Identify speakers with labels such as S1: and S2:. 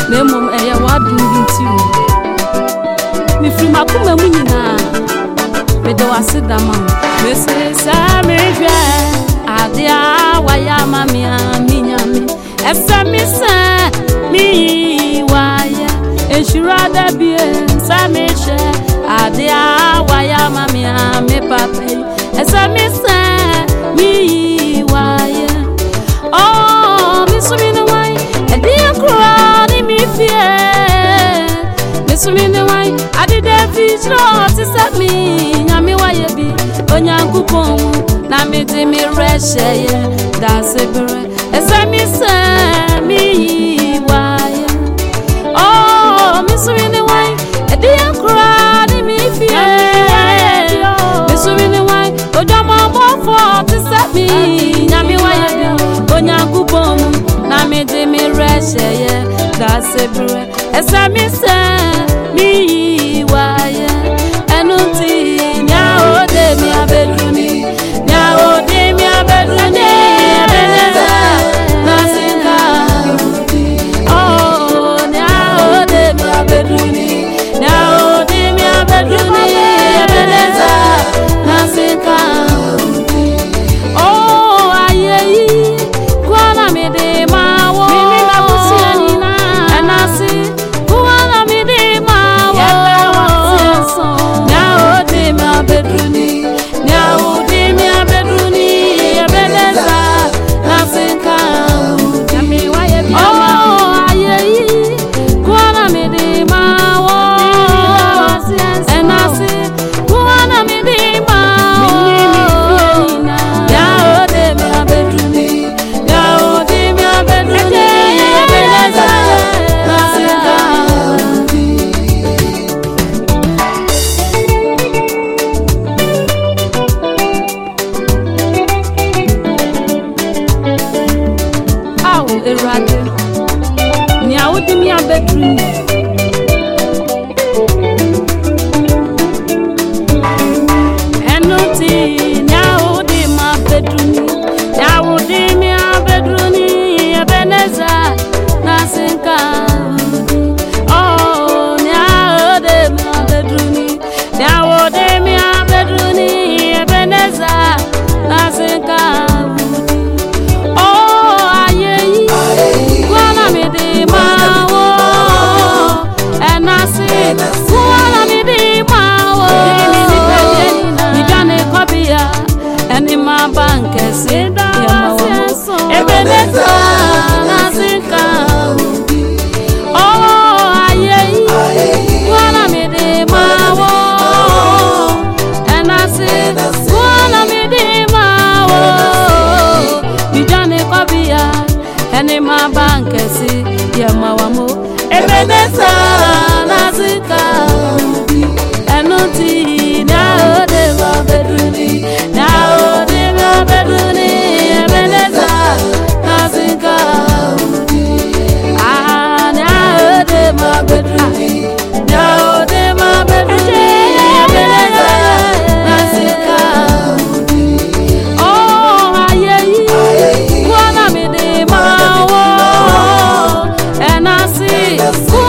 S1: Nemo eya wadu binti mi free makuma mu nyina me do asida ma me se sa me hwe ade a waya ma me minya me esa mi sa mi waya enshura da bie sa me hwe ade a waya ma me papa esa mi sa mi waya oh mi so mi no wai ade akura ni mi fie mi so mi no wai ade de fitro ti set me nyame waye bi onyankopon na me de mi reshe ye da sebere esa mi sa mi waya oh mi so mi no wai ade akura ni mi fie mi so mi no wai ojama mo for ti set me nyame waye bi onyankopon na me de mi reshe ye da sebere esa mi sa mi waya enuti nya ode mi abeduni nya ode mi abeduni beneza nasinga oh nya ode mi abeduni nya ode mi abeduni beneza nasinga oh ayeyi kwana me de mawo mimi na kusiani na enasi kwana me de mawo nya ode mi abeduni nya ode mi abeduni beneza nasinga yami waye bi oh ayeyi kwana me de mawo enasi kwana me de mawo nya ode mi abeduni nya ode mi abeduni beneza nasinga aw erade ni awudi mi abeduni enuti ni awudi ma abeduni ni awudi mi abeduni beneza nasinka oh ni awudi mi abeduni ni awudi mi abeduni beneza nasinka oh ayeyi kwana me de mawo enasi kwana me de mawo mi jane kobia eni ma banke sida ebeneza nasinka oh ayeyi kwana me de mawo enasi kwana me de mawo mi jane kobia eni ma banke si ya mawamo ebeneza nasinka enuti na ode ma beduni na ode ma beduni ebeneza nasinka ah na ode ma beduni na ode ma beduni ebeneza nasinka oh ayeyi kwana me de mawo enasi